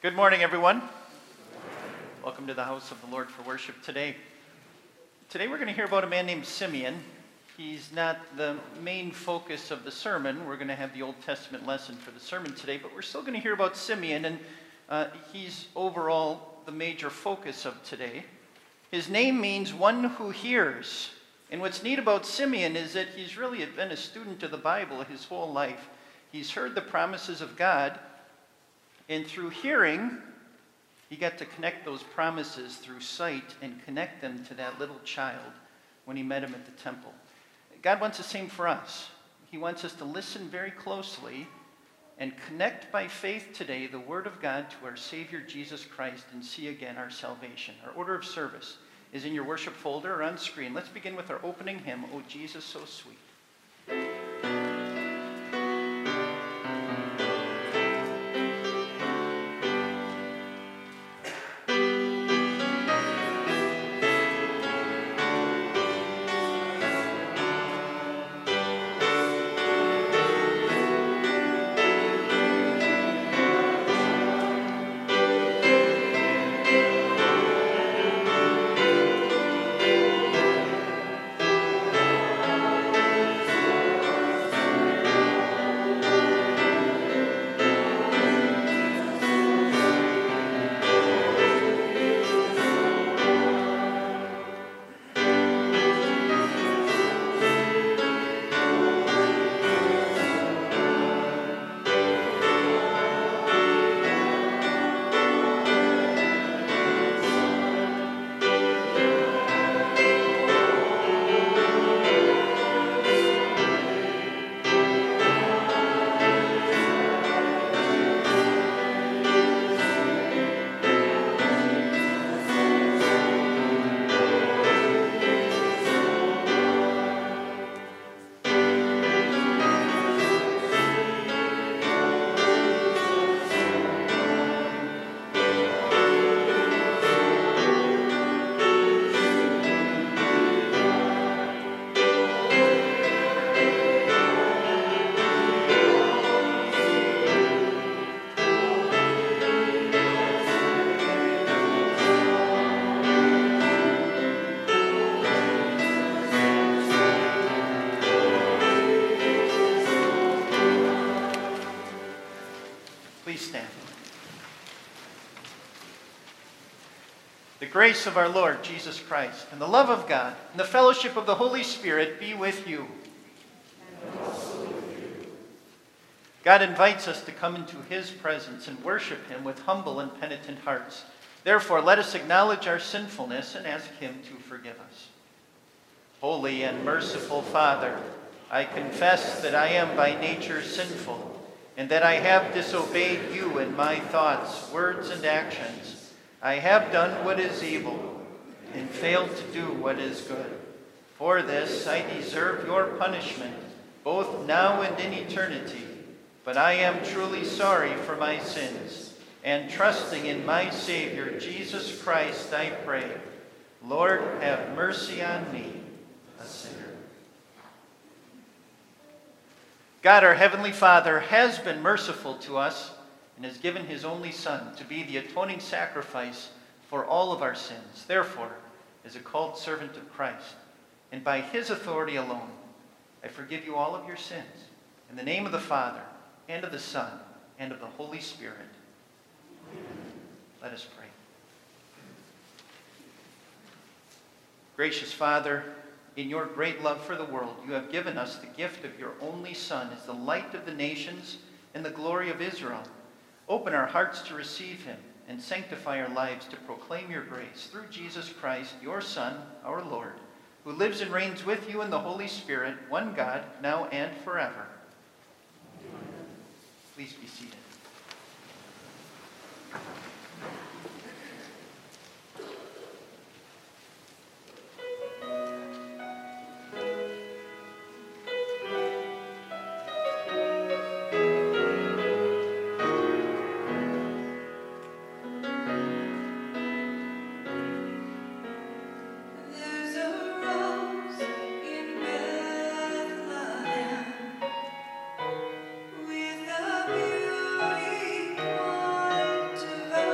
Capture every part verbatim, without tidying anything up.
Good morning, everyone. Welcome to the house of the Lord for worship today. Today we're going to hear about a man named Simeon. He's not the main focus of the sermon. We're going to have the Old Testament lesson for the sermon today, but we're still going to hear about Simeon, and uh, he's overall the major focus of today. His name means one who hears. And what's neat about Simeon is that he's really been a student of the Bible his whole life. He's heard the promises of God, and through hearing, he got to connect those promises through sight and connect them to that little child when he met him at the temple. God wants the same for us. He wants us to listen very closely and connect by faith today the Word of God to our Savior Jesus Christ and see again our salvation. Our order of service is in your worship folder or on screen. Let's begin with our opening hymn, "O Jesus So Sweet." The grace of our Lord Jesus Christ and the love of God and the fellowship of the Holy Spirit be with you. And also with you. God invites us to come into his presence and worship him with humble and penitent hearts. Therefore, let us acknowledge our sinfulness and ask him to forgive us. Holy and merciful Father, I confess that I am by nature sinful and that I have disobeyed you in my thoughts, words, and actions. I have done what is evil and failed to do what is good. For this I deserve your punishment, both now and in eternity. But I am truly sorry for my sins, and trusting in my Savior, Jesus Christ, I pray, Lord, have mercy on me, a sinner. God, our Heavenly Father, has been merciful to us and has given his only Son to be the atoning sacrifice for all of our sins. Therefore, as a called servant of Christ, and by his authority alone, I forgive you all of your sins. In the name of the Father, and of the Son, and of the Holy Spirit. Let us pray. Gracious Father, in your great love for the world, you have given us the gift of your only Son as the light of the nations and the glory of Israel. Open our hearts to receive him and sanctify our lives to proclaim your grace through Jesus Christ, your Son, our Lord, who lives and reigns with you in the Holy Spirit, one God, now and forever. Please be seated. There's a rose in Bethlehem with a beauty quite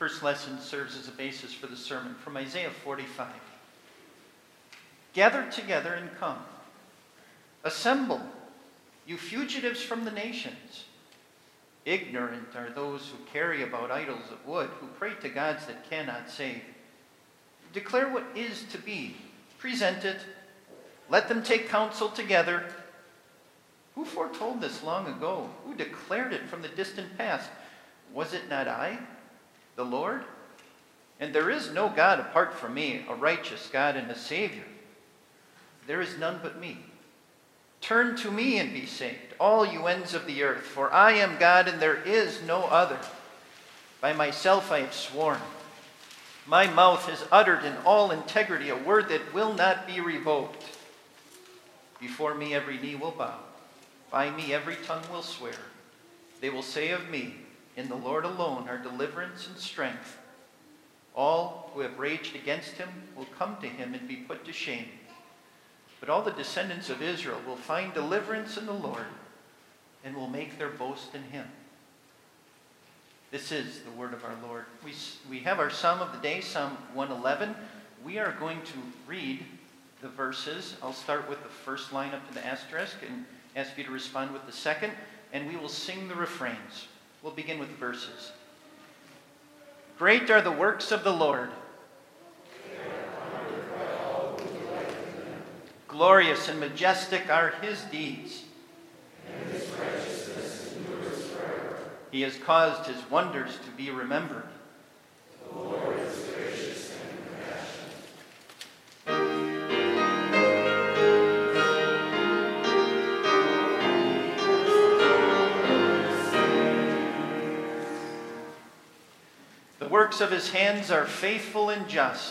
first lesson serves as a basis for the sermon from Isaiah forty-five. Gather together and come. Assemble, you fugitives from the nations. Ignorant are those who carry about idols of wood, who pray to gods that cannot save. Declare what is to be. Present it. Let them take counsel together. Who foretold this long ago? Who declared it from the distant past? Was it not I, the Lord? And there is no God apart from me, a righteous God and a Savior. There is none but me. Turn to me and be saved, all you ends of the earth, for I am God and there is no other. By myself I have sworn. My mouth has uttered in all integrity a word that will not be revoked. Before me every knee will bow. By me every tongue will swear. They will say of me, in the Lord alone are deliverance and strength. All who have raged against him will come to him and be put to shame. But all the descendants of Israel will find deliverance in the Lord and will make their boast in him. This is the word of our Lord. We, we have our Psalm of the day, Psalm one eleven. We are going to read the verses. I'll start with the first line up to the asterisk and ask you to respond with the second, and we will sing the refrains. We'll begin with the verses. Great are the works of the Lord. Glorious and majestic are his deeds. And his righteousness endures forever. He has caused his wonders to be remembered. The Lord is gracious and compassionate. The works of his hands are faithful and just.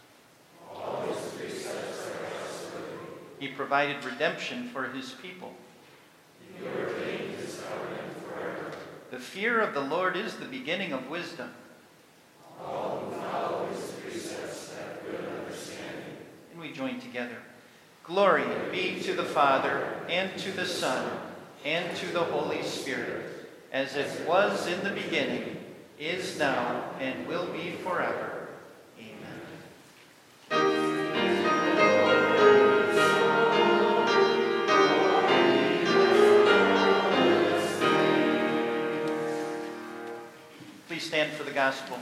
He provided redemption for his people. He ordained his covenant forever. The fear of the Lord is the beginning of wisdom. All who follow his precepts have good understanding. And we join together. Glory be to the Father, and to the Son, and to the Holy Spirit, as it was in the beginning, is now, and will be forever. Stand for the gospel.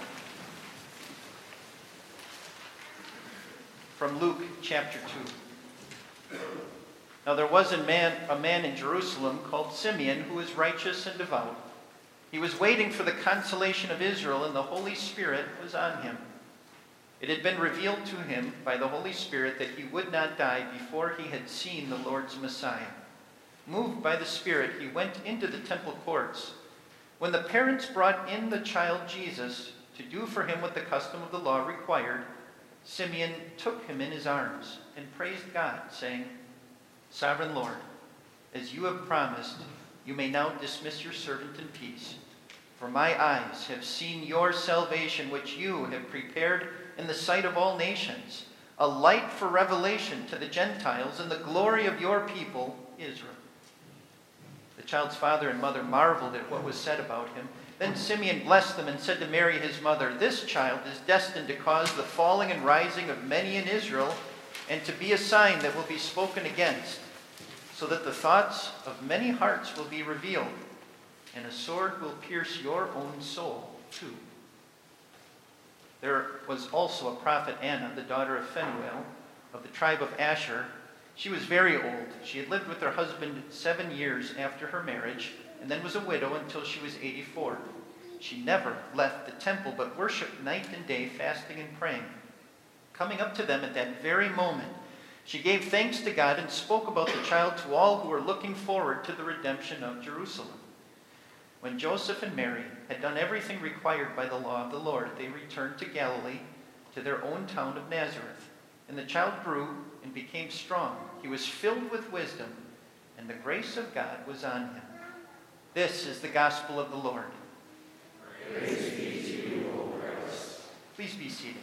From Luke chapter two. Now there was a man, a man in Jerusalem called Simeon, who was righteous and devout. He was waiting for the consolation of Israel, and the Holy Spirit was on him. It had been revealed to him by the Holy Spirit that he would not die before he had seen the Lord's Messiah. Moved by the Spirit, he went into the temple courts. When the parents brought in the child Jesus to do for him what the custom of the law required, Simeon took him in his arms and praised God, saying, Sovereign Lord, as you have promised, you may now dismiss your servant in peace. For my eyes have seen your salvation, which you have prepared in the sight of all nations, a light for revelation to the Gentiles and the glory of your people, Israel. The child's father and mother marveled at what was said about him. Then Simeon blessed them and said to Mary, his mother, This child is destined to cause the falling and rising of many in Israel, and to be a sign that will be spoken against, so that the thoughts of many hearts will be revealed, and a sword will pierce your own soul too. There was also a prophet, Anna, the daughter of Phanuel, of the tribe of Asher. She was very old. She had lived with her husband seven years after her marriage, and then was a widow until she was eighty-four. She never left the temple, but worshipped night and day, fasting and praying. Coming up to them at that very moment, she gave thanks to God and spoke about the child to all who were looking forward to the redemption of Jerusalem. When Joseph and Mary had done everything required by the law of the Lord, they returned to Galilee, to their own town of Nazareth. And the child grew and became strong. He was filled with wisdom, and the grace of God was on him. This is the gospel of the Lord. Praise be to you, O Christ. Please be seated.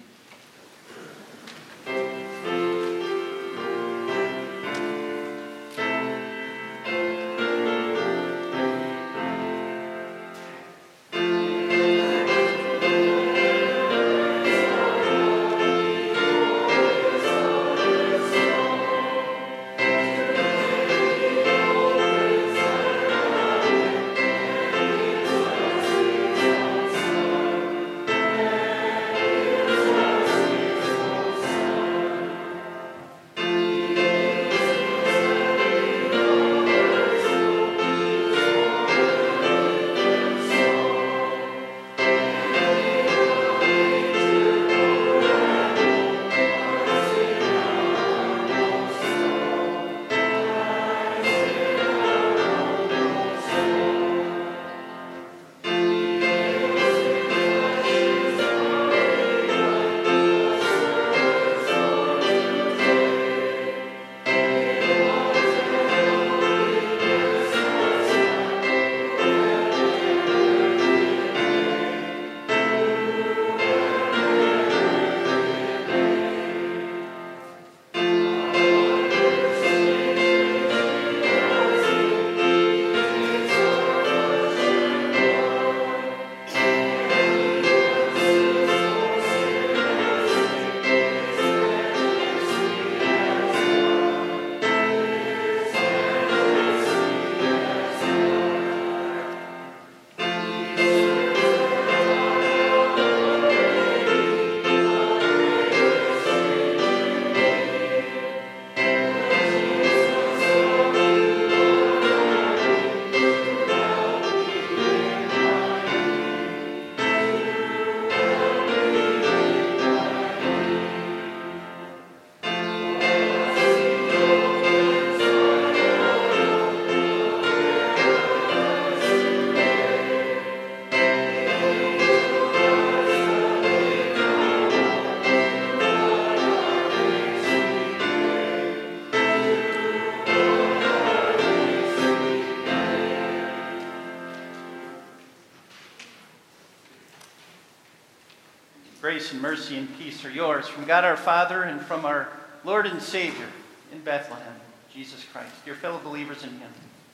grace and mercy and peace are yours from God our Father and from our Lord and Savior in Bethlehem, Jesus Christ. Dear fellow believers in Him,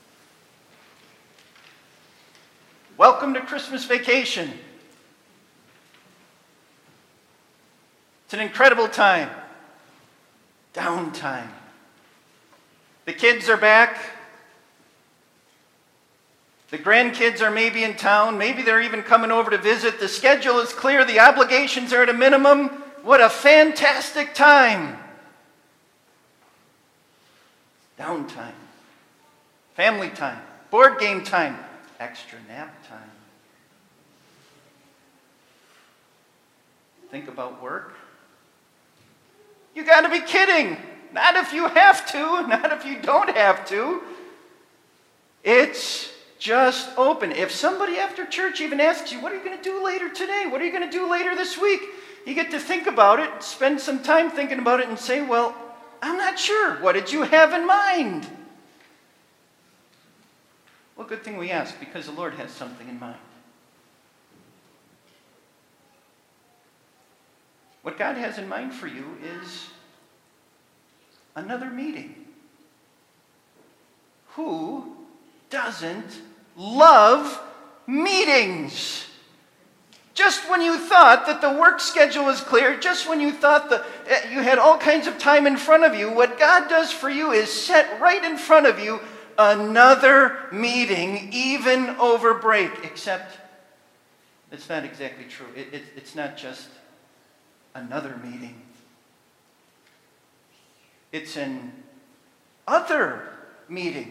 welcome to Christmas vacation. It's an incredible time. Downtime. The kids are back. The grandkids are maybe in town. Maybe they're even coming over to visit. The schedule is clear. The obligations are at a minimum. What a fantastic time. Downtime. Family time. Board game time. Extra nap time. Think about work. You got to be kidding. Not if you have to. Not if you don't have to. It's just open. If somebody after church even asks you, what are you going to do later today? What are you going to do later this week? You get to think about it, spend some time thinking about it and say, well, I'm not sure. What did you have in mind? Well, good thing we ask, because the Lord has something in mind. What God has in mind for you is another meeting. Who doesn't love meetings? Just when you thought that the work schedule was clear, just when you thought that you had all kinds of time in front of you, what God does for you is set right in front of you another meeting, even over break. Except it's not exactly true. It, it, it's not just another meeting. It's an other meeting.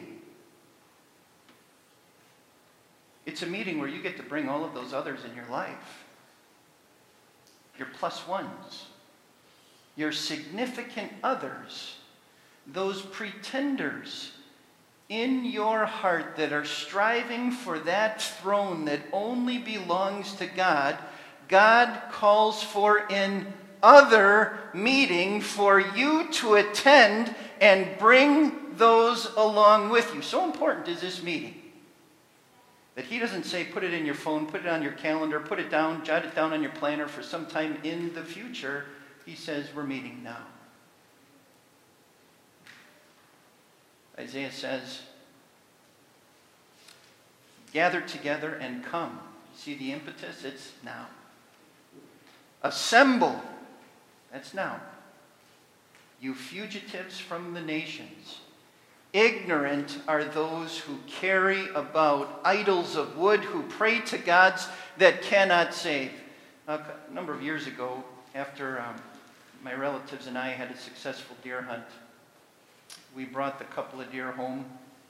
It's a meeting where you get to bring all of those others in your life. Your plus ones. Your significant others. Those pretenders in your heart that are striving for that throne that only belongs to God. God calls for an other meeting for you to attend and bring those along with you. So important is this meeting that He doesn't say, put it in your phone, put it on your calendar, put it down, jot it down on your planner for some time in the future. He says, we're meeting now. Isaiah says, gather together and come. See the impetus? It's now. Assemble. That's now. You fugitives from the nations. Ignorant are those who carry about idols of wood, who pray to gods that cannot save. A number of years ago, after um, my relatives and I had a successful deer hunt, we brought the couple of deer home,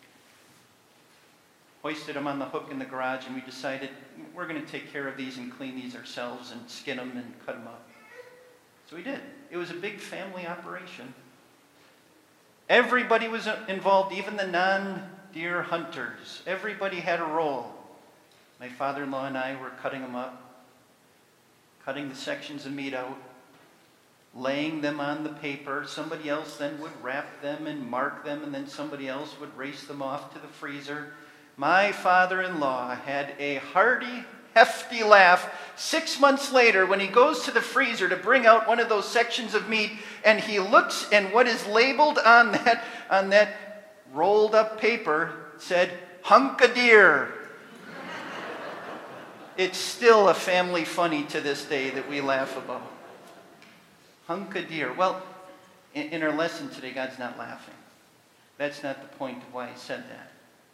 hoisted them on the hook in the garage, and we decided we're going to take care of these and clean these ourselves and skin them and cut them up. So we did. It was a big family operation. Everybody was involved, even the non-deer hunters. Everybody had a role. My father-in-law and I were cutting them up, cutting the sections of meat out, laying them on the paper. Somebody else then would wrap them and mark them, and then somebody else would race them off to the freezer. My father-in-law had a hearty, hefty laugh six months later when he goes to the freezer to bring out one of those sections of meat, and he looks, and what is labeled on that on that rolled up paper said, hunk of deer. It's still a family funny to this day that we laugh about. Hunk of deer. Well, in, in our lesson today, God's not laughing. That's not the point of why He said that.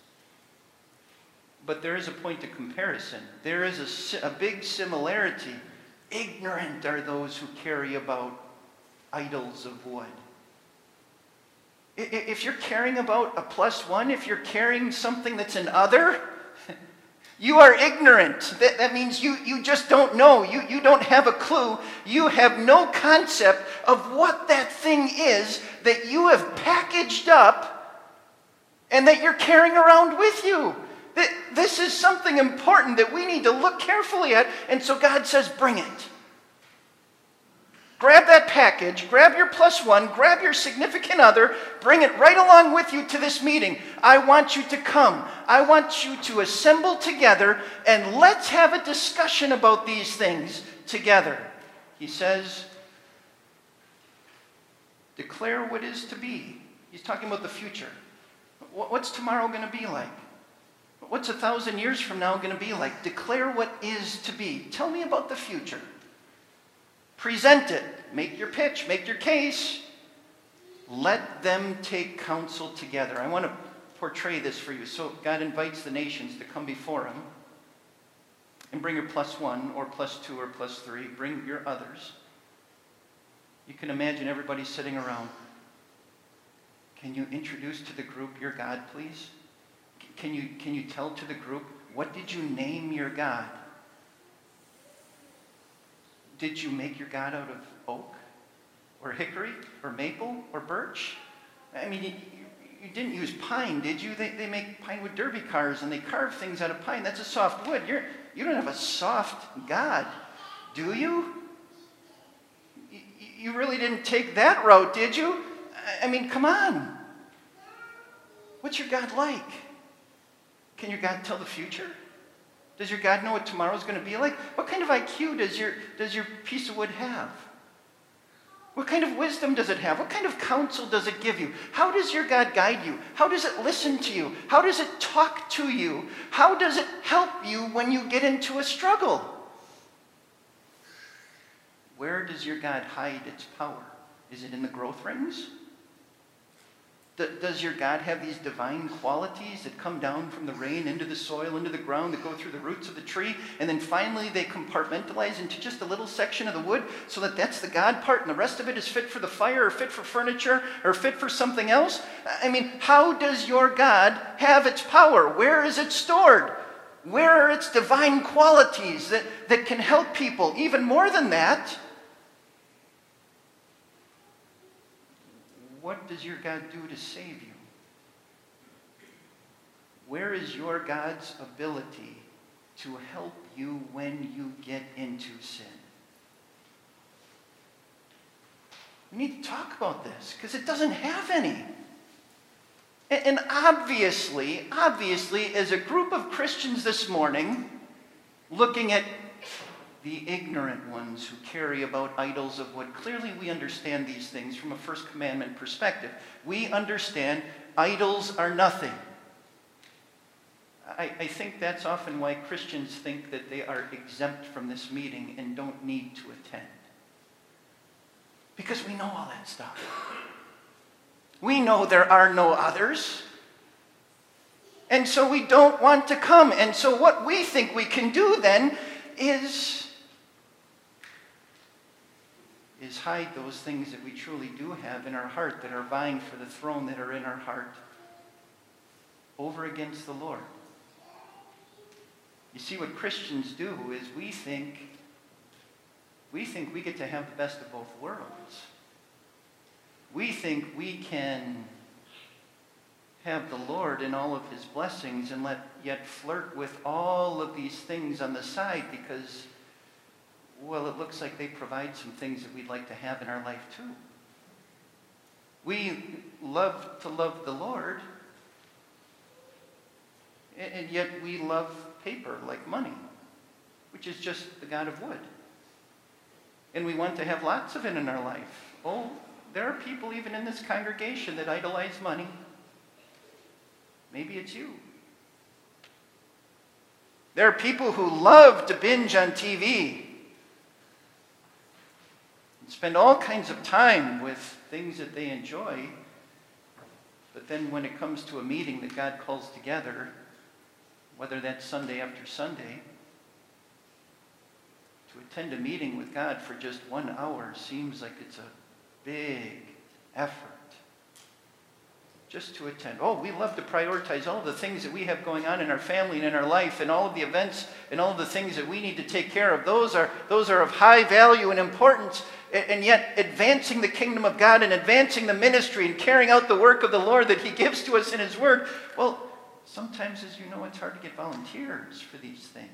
But there is a point of comparison. There is a, a big similarity. Ignorant are those who carry about idols of wood. If you're caring about a plus one, if you're carrying something that's an other, you are ignorant. That, that means you, you just don't know. You, you don't have a clue. You have no concept of what that thing is that you have packaged up and that you're carrying around with you. This is something important that we need to look carefully at, and so God says, bring it. Grab that package, grab your plus one, grab your significant other, bring it right along with you to this meeting. I want you to come. I want you to assemble together, and let's have a discussion about these things together. He says, declare what is to be. He's talking about the future. What's tomorrow going to be like? What's a thousand years from now going to be like? Declare what is to be. Tell me about the future. Present it. Make your pitch. Make your case. Let them take counsel together. I want to portray this for you. So God invites the nations to come before him and bring your plus one or plus two or plus three. Bring your others. You can imagine everybody sitting around. Can you introduce to the group your God, please? Can you, can you tell to the group, what did you name your God? Did you make your God out of oak or hickory or maple or birch? I mean, you, you didn't use pine, did you? They, they make pine wood derby cars and they carve things out of pine. That's a soft wood. You're, you don't have a soft God, do you? You, you really didn't take that route, did you? I mean, come on. What's your God like? Can your God tell the future? Does your God know what tomorrow's going to be like? What kind of I Q does your, does your piece of wood have? What kind of wisdom does it have? What kind of counsel does it give you? How does your God guide you? How does it listen to you? How does it talk to you? How does it help you when you get into a struggle? Where does your God hide its power? Is it in the growth rings? Does your God have these divine qualities that come down from the rain into the soil, into the ground, that go through the roots of the tree, and then finally they compartmentalize into just a little section of the wood so that that's the God part and the rest of it is fit for the fire or fit for furniture or fit for something else? I mean, how does your God have its power? Where is it stored? Where are its divine qualities that, that can help people? Even more than that, what does your God do to save you? Where is your God's ability to help you when you get into sin? We need to talk about this because it doesn't have any. And, and obviously, obviously, as a group of Christians this morning, looking at the ignorant ones who carry about idols of wood. Clearly we understand these things from a first commandment perspective. We understand idols are nothing. I, I think that's often why Christians think that they are exempt from this meeting and don't need to attend. Because we know all that stuff. We know there are no others. And so we don't want to come. And so what we think we can do then is is hide those things that we truly do have in our heart that are vying for the throne that are in our heart over against the Lord. You see, what Christians do is we think we think we get to have the best of both worlds. We think we can have the Lord in all of his blessings and let yet flirt with all of these things on the side because, well, it looks like they provide some things that we'd like to have in our life too. We love to love the Lord, and yet we love paper like money, which is just the God of wood. And we want to have lots of it in our life. Oh, there are people even in this congregation that idolize money. Maybe it's you. There are people who love to binge on T V and spend all kinds of time with things that they enjoy, but then when it comes to a meeting that God calls together, whether that's Sunday after Sunday, to attend a meeting with God for just one hour seems like it's a big effort. Just to attend. Oh, we love to prioritize all of the things that we have going on in our family and in our life and all of the events and all of the things that we need to take care of. Those are, those are of high value and importance, and yet advancing the kingdom of God and advancing the ministry and carrying out the work of the Lord that he gives to us in his word. Well, sometimes, as you know, it's hard to get volunteers for these things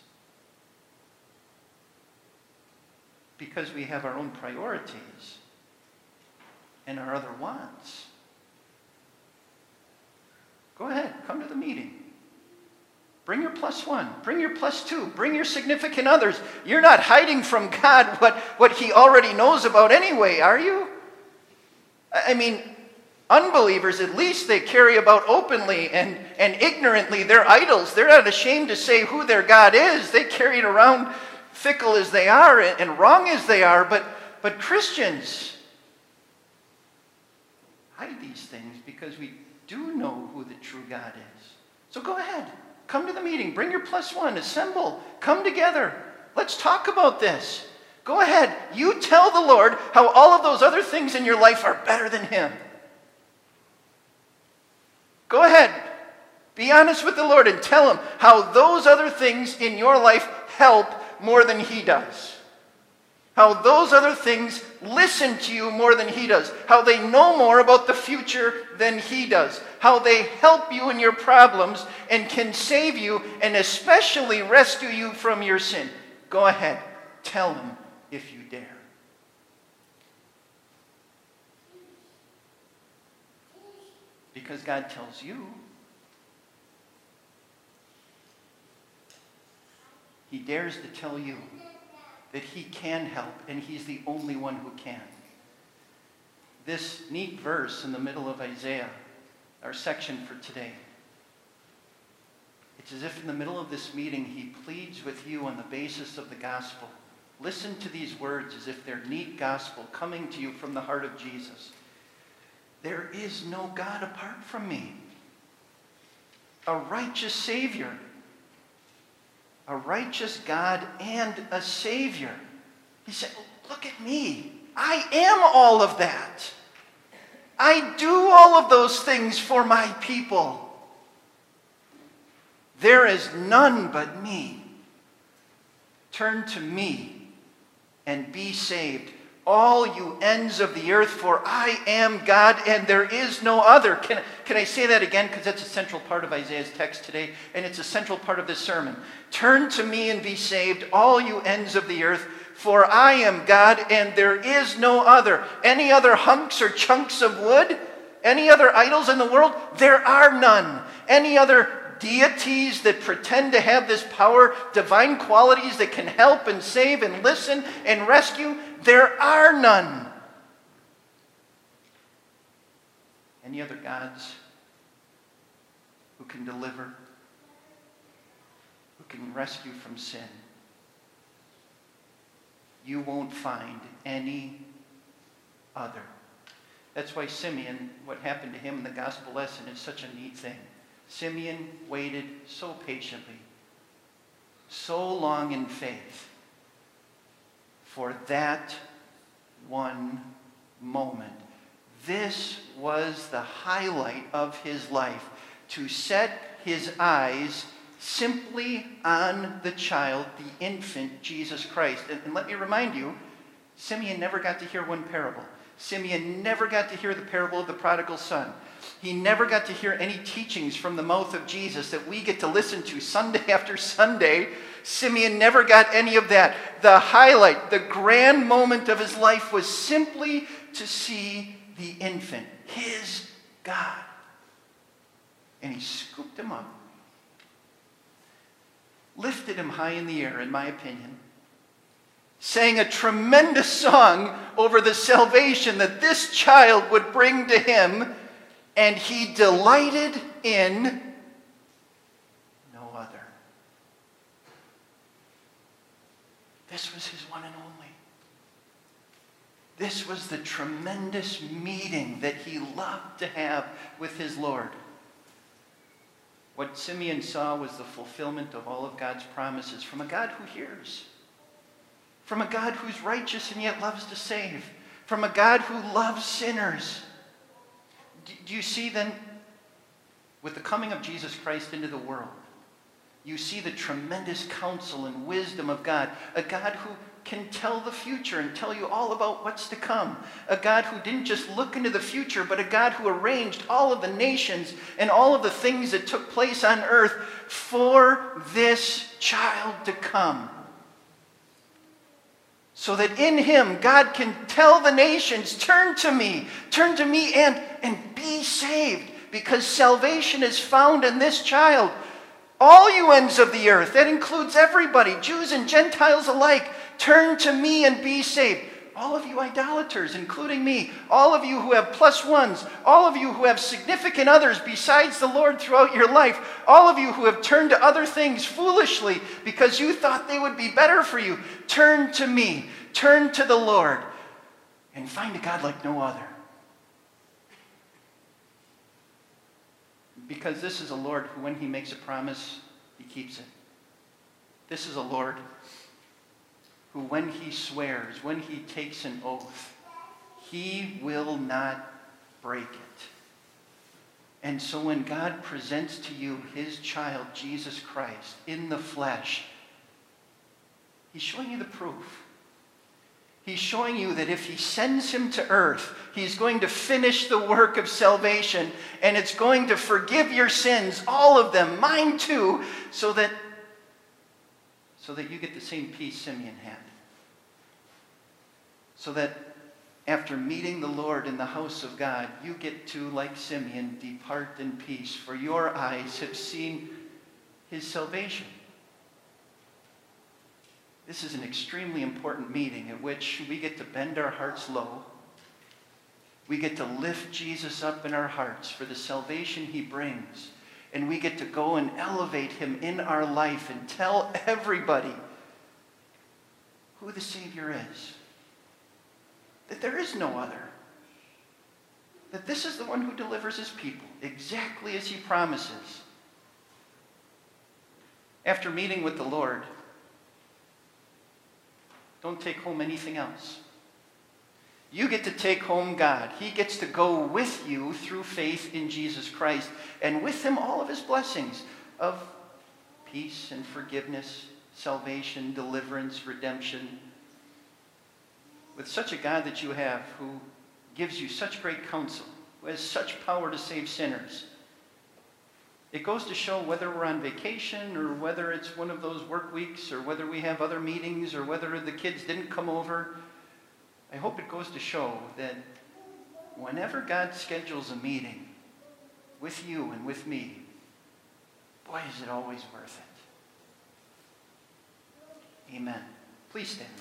because we have our own priorities and our other wants. Go ahead, come to the meeting. Bring your plus one. Bring your plus two. Bring your significant others. You're not hiding from God what, what he already knows about anyway, are you? I mean, unbelievers, at least they carry about openly and, and ignorantly their idols. They're not ashamed to say who their God is. They carry it around fickle as they are and, and wrong as they are. But, but Christians hide these things because we do know who the true God is. So go ahead. Come to the meeting. Bring your plus one. Assemble. Come together. Let's talk about this. Go ahead. You tell the Lord how all of those other things in your life are better than him. Go ahead. Be honest with the Lord and tell him how those other things in your life help more than he does. How those other things listen to you more than he does. How they know more about the future than he does. How they help you in your problems and can save you and especially rescue you from your sin. Go ahead. Tell him if you dare. Because God tells you. He dares to tell you that he can help, and he's the only one who can. This neat verse in the middle of Isaiah, our section for today, it's as if in the middle of this meeting he pleads with you on the basis of the gospel. Listen to these words as if they're neat gospel coming to you from the heart of Jesus. There is no God apart from me, a righteous Savior. A righteous God and a Savior. He said, look at me. I am all of that. I do all of those things for my people. There is none but me. Turn to me and be saved, all you ends of the earth, for I am God and there is no other. Can, can I say that again? Because that's a central part of Isaiah's text today, and it's a central part of this sermon. Turn to me and be saved, all you ends of the earth, for I am God and there is no other. Any other hunks or chunks of wood? Any other idols in the world? There are none. Any other deities that pretend to have this power, divine qualities that can help and save and listen and rescue? There are none. Any other gods who can deliver, who can rescue from sin? You won't find any other. That's why Simeon, what happened to him in the gospel lesson is such a neat thing. Simeon waited so patiently, so long in faith, for that one moment. This was the highlight of his life, to set his eyes simply on the child, the infant Jesus Christ. And, and let me remind you, Simeon never got to hear one parable. Simeon never got to hear the parable of the prodigal son. He never got to hear any teachings from the mouth of Jesus that we get to listen to Sunday after Sunday. Simeon never got any of that. The highlight, the grand moment of his life was simply to see the infant, his God. And he scooped him up, lifted him high in the air, in my opinion, sang a tremendous song over the salvation that this child would bring to him, and he delighted in no other. This was his one and only. This was the tremendous meeting that he loved to have with his Lord. What Simeon saw was the fulfillment of all of God's promises from a God who hears, from a God who's righteous and yet loves to save, from a God who loves sinners. Do you see then, with the coming of Jesus Christ into the world, you see the tremendous counsel and wisdom of God, a God who can tell the future and tell you all about what's to come, a God who didn't just look into the future, but a God who arranged all of the nations and all of the things that took place on earth for this child to come. So that in him, God can tell the nations, turn to me, turn to me and, and be saved. Because salvation is found in this child. All you ends of the earth, that includes everybody, Jews and Gentiles alike, turn to me and be saved. All of you idolaters, including me, all of you who have plus ones, all of you who have significant others besides the Lord throughout your life, all of you who have turned to other things foolishly because you thought they would be better for you, turn to me, turn to the Lord, and find a God like no other. Because this is a Lord who, when he makes a promise, he keeps it. This is a Lord who, when he swears, when he takes an oath, he will not break it. And so when God presents to you his child, Jesus Christ, in the flesh, he's showing you the proof. He's showing you that if he sends him to earth, he's going to finish the work of salvation, and it's going to forgive your sins, all of them, mine too, so that, so that you get the same peace Simeon had. So that after meeting the Lord in the house of God, you get to, like Simeon, depart in peace, for your eyes have seen his salvation. This is an extremely important meeting at which we get to bend our hearts low. We get to lift Jesus up in our hearts for the salvation he brings. And we get to go and elevate him in our life and tell everybody who the Savior is. That there is no other. That this is the one who delivers his people exactly as he promises. After meeting with the Lord, don't take home anything else. You get to take home God. He gets to go with you through faith in Jesus Christ, and with him all of his blessings of peace and forgiveness, salvation, deliverance, redemption. With such a God that you have, who gives you such great counsel, who has such power to save sinners, it goes to show whether we're on vacation or whether it's one of those work weeks or whether we have other meetings or whether the kids didn't come over. I hope it goes to show that whenever God schedules a meeting with you and with me, boy, is it always worth it. Amen. Please stand.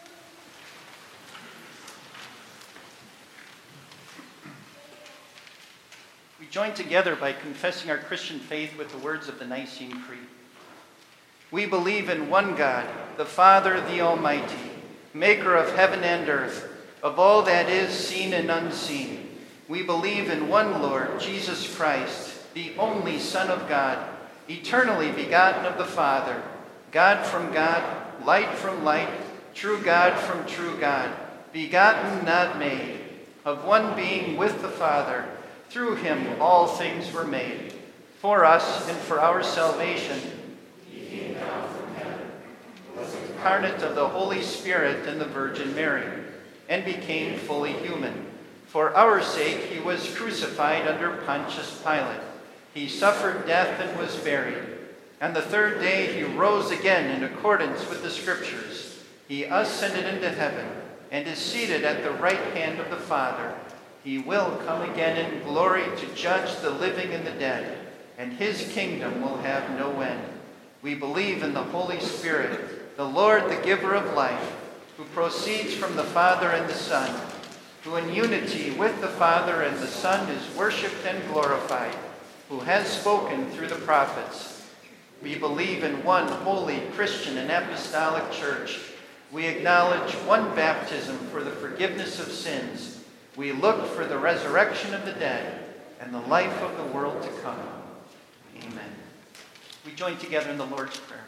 We join together by confessing our Christian faith with the words of the Nicene Creed. We believe in one God, the Father, the Almighty, maker of heaven and earth, of all that is seen and unseen. We believe in one Lord, Jesus Christ, the only Son of God, eternally begotten of the Father, God from God, light from light, true God from true God, begotten, not made, of one being with the Father. Through him all things were made. For us and for our salvation, he came down from heaven, was incarnate of the Holy Spirit and the Virgin Mary, and became fully human. For our sake he was crucified under Pontius Pilate. He suffered death and was buried. And the third day he rose again in accordance with the Scriptures. He ascended into heaven and is seated at the right hand of the Father. He will come again in glory to judge the living and the dead, and his kingdom will have no end. We believe in the Holy Spirit, the Lord, the giver of life, who proceeds from the Father and the Son, who in unity with the Father and the Son is worshipped and glorified, who has spoken through the prophets. We believe in one holy Christian and apostolic church. We acknowledge one baptism for the forgiveness of sins. We look for the resurrection of the dead and the life of the world to come. Amen. We join together in the Lord's Prayer.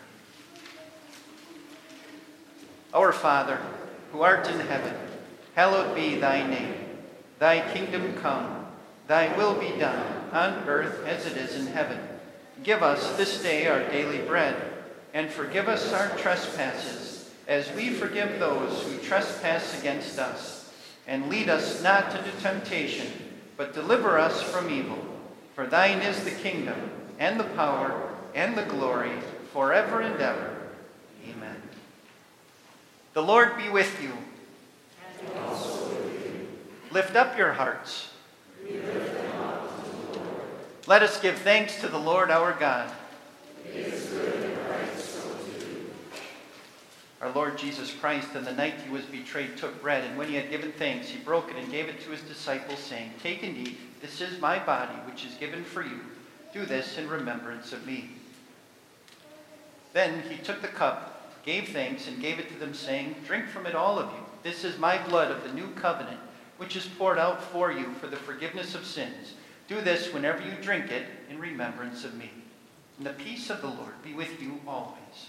Our Father, who art in heaven, hallowed be thy name. Thy kingdom come, thy will be done, on earth as it is in heaven. Give us this day our daily bread, and forgive us our trespasses, as we forgive those who trespass against us. And lead us not into temptation, but deliver us from evil. For thine is the kingdom, and the power, and the glory, forever and ever. Amen. The Lord be with you. And also with you. Lift up your hearts. We lift them up to the Lord. Let us give thanks to the Lord our God. It is Our Lord Jesus Christ, on the night he was betrayed, took bread, and when he had given thanks, he broke it and gave it to his disciples, saying, "Take and eat. This is my body, which is given for you. Do this in remembrance of me." Then he took the cup, gave thanks, and gave it to them, saying, "Drink from it, all of you. This is my blood of the new covenant, which is poured out for you for the forgiveness of sins. Do this whenever you drink it in remembrance of me." And the peace of the Lord be with you always.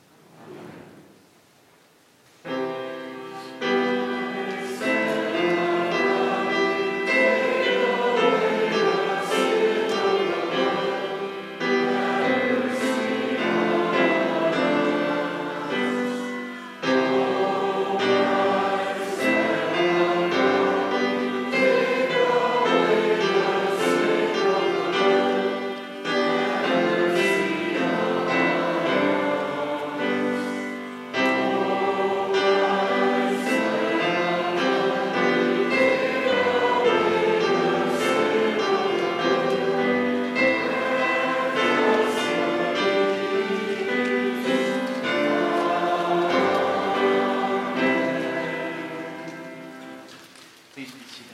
Please be seated.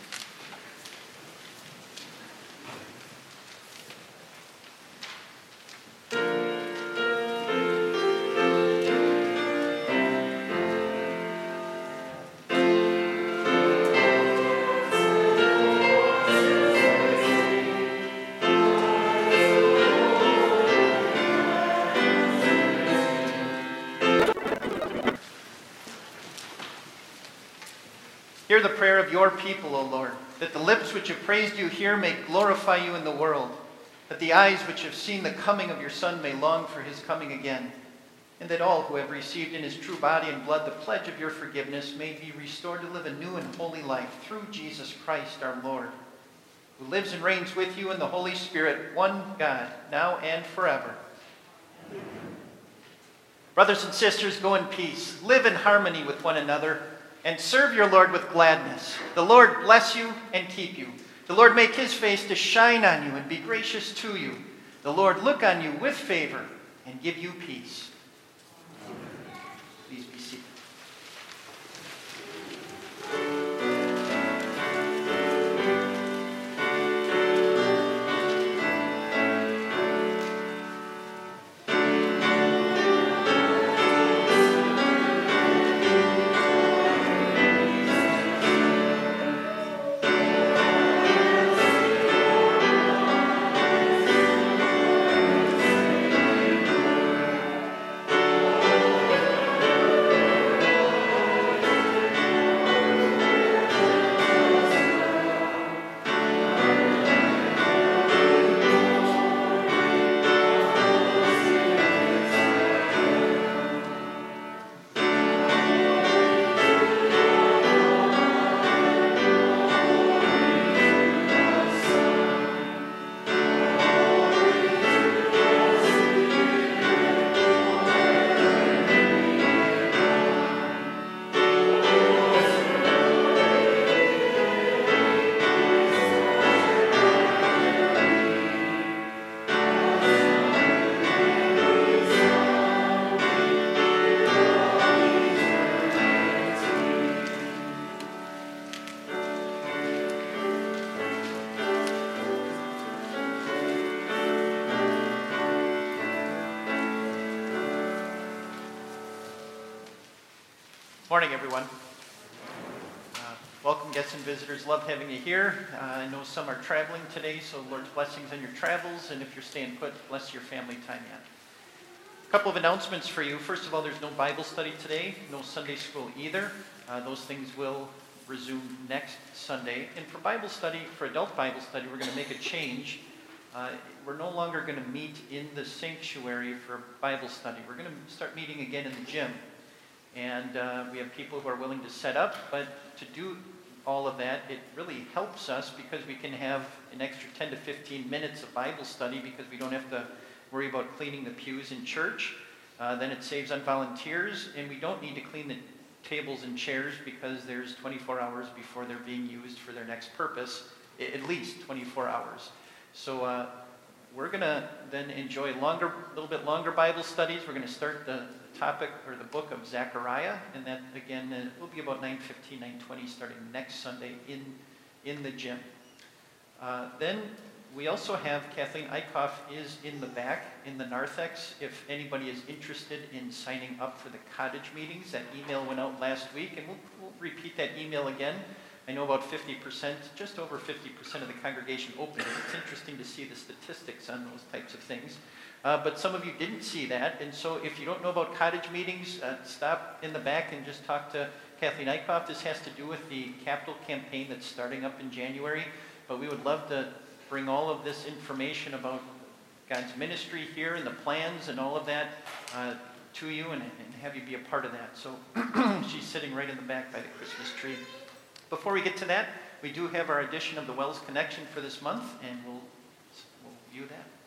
Hear the prayer of your people, O Lord, that the lips which have praised you here may glorify you in the world, that the eyes which have seen the coming of your Son may long for his coming again, and that all who have received in his true body and blood the pledge of your forgiveness may be restored to live a new and holy life through Jesus Christ our Lord, who lives and reigns with you in the Holy Spirit, one God, now and forever. Amen. Brothers and sisters, go in peace, live in harmony with one another, and serve your Lord with gladness. The Lord bless you and keep you. The Lord make his face to shine on you and be gracious to you. The Lord look on you with favor and give you peace. Please be seated. Morning, everyone. Uh, welcome, guests and visitors. Love having you here. Uh, I know some are traveling today, so Lord's blessings on your travels, and if you're staying put, bless your family time yet. A couple of announcements for you. First of all, there's no Bible study today, no Sunday school either. Uh, those things will resume next Sunday. And for Bible study, for adult Bible study, we're going to make a change. Uh, we're no longer going to meet in the sanctuary for Bible study. We're going to start meeting again in the gym. And uh, we have people who are willing to set up, but to do all of that, it really helps us because we can have an extra ten to fifteen minutes of Bible study because we don't have to worry about cleaning the pews in church. Uh, then it saves on volunteers, and we don't need to clean the tables and chairs because there's twenty-four hours before they're being used for their next purpose, at least twenty-four hours. So uh, we're going to then enjoy longer, a little bit longer Bible studies. We're going to start the topic or the book of Zechariah, and that again uh, will be about nine fifteen, nine twenty starting next Sunday in, in the gym. Uh, then we also have Kathleen Eichhoff is in the back in the narthex. If anybody is interested in signing up for the cottage meetings, that email went out last week, and we'll, we'll repeat that email again. I know about fifty percent, just over fifty percent of the congregation opened it. It's interesting to see the statistics on those types of things. Uh, but some of you didn't see that, and so if you don't know about cottage meetings, uh, stop in the back and just talk to Kathleen Eichhoff. This has to do with the capital campaign that's starting up in January, but we would love to bring all of this information about God's ministry here and the plans and all of that uh, to you and, and have you be a part of that. So she's sitting right in the back by the Christmas tree. Before we get to that, we do have our edition of the Wells Connection for this month, and we'll, we'll view that.